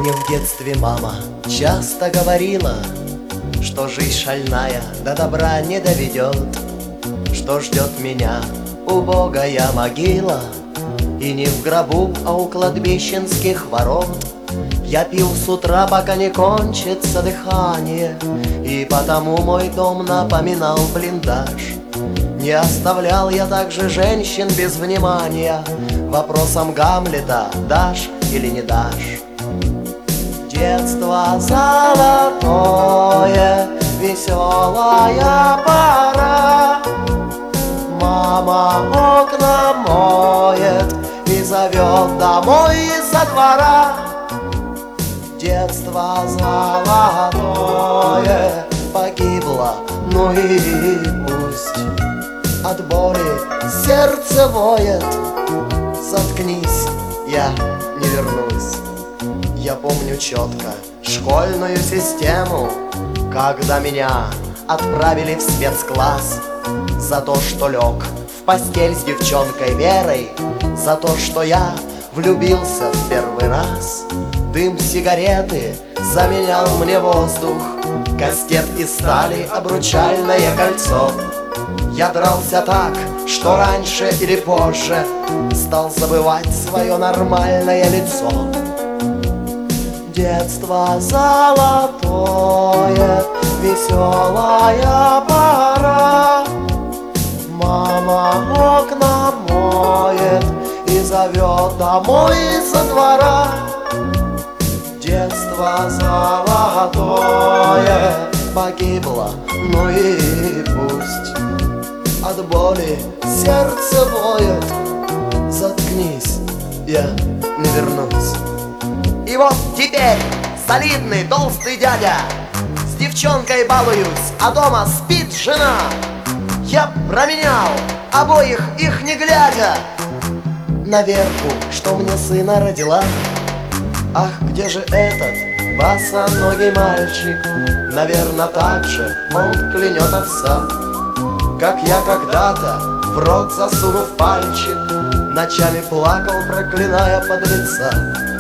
Мне в детстве мама часто говорила, что жизнь шальная до добра не доведет, что ждет меня убогая могила, и не в гробу, а у кладбищенских ворот. Я пил с утра, пока не кончится дыхание, и потому мой дом напоминал блиндаж. Не оставлял я также женщин без внимания вопросом Гамлета: дашь или не дашь? Детство золотое, веселая пора. Мама окна моет и зовет домой из-за двора. Детство золотое погибло, ну и пусть. От боли сердце воет, заткнись, я не вернусь. Я помню четко школьную систему, когда меня отправили в спецкласс за то, что лег в постель с девчонкой Верой, за то, что я влюбился в первый раз. Дым сигареты заменял мне воздух, кастет из стали, обручальное кольцо. Я дрался так, что раньше или позже стал забывать свое нормальное лицо. Детство золотое, веселая пора. Мама окна моет и зовет домой из-за двора. Детство золотое погибло, ну и пусть. От боли сердце воет, заткнись, я не вернусь. И вот теперь солидный толстый дядя, с девчонкой балуюсь, а дома спит жена. Я променял обоих их не глядя на Верку, что мне сына родила. Ах, где же этот босоногий мальчик? Наверно, так же он клянет отца, как я когда-то, в рот засунув пальчик, ночами плакал, проклиная подлеца.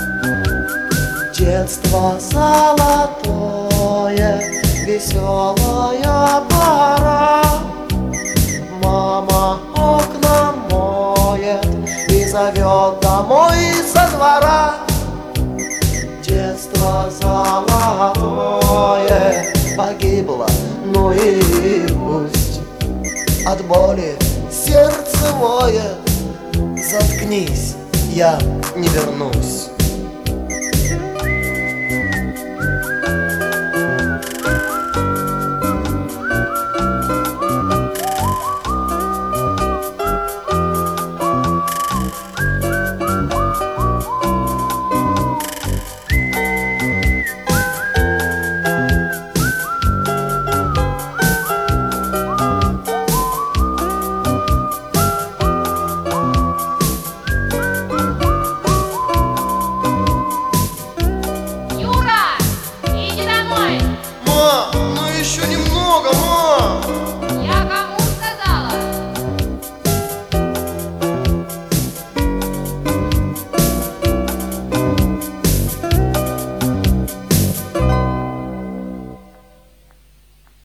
Детство золотое, веселая пора. Мама окна моет и зовет домой со двора. Детство золотое погибло, ну и пусть. От боли сердце воет, заткнись, я не вернусь. Еще немного, ма!